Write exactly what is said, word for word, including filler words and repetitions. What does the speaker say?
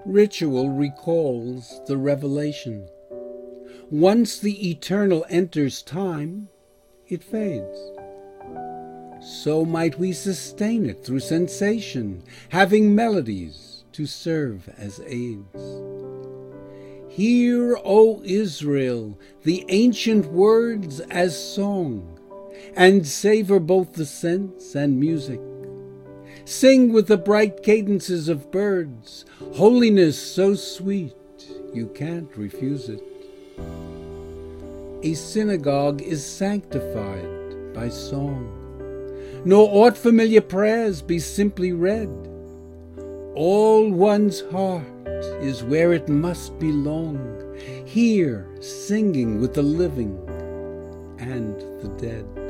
Ritual recalls the revelation. Once the eternal enters time, it fades. So might we sustain it through sensation, having melodies to serve as aids. Hear, O Israel, the ancient words as song, and savor both the sense and music. Sing with the bright cadences of birds, holiness so sweet you can't refuse it. A synagogue is sanctified by song, nor ought familiar prayers be simply read. All one's heart is where it must belong, here singing with the living and the dead.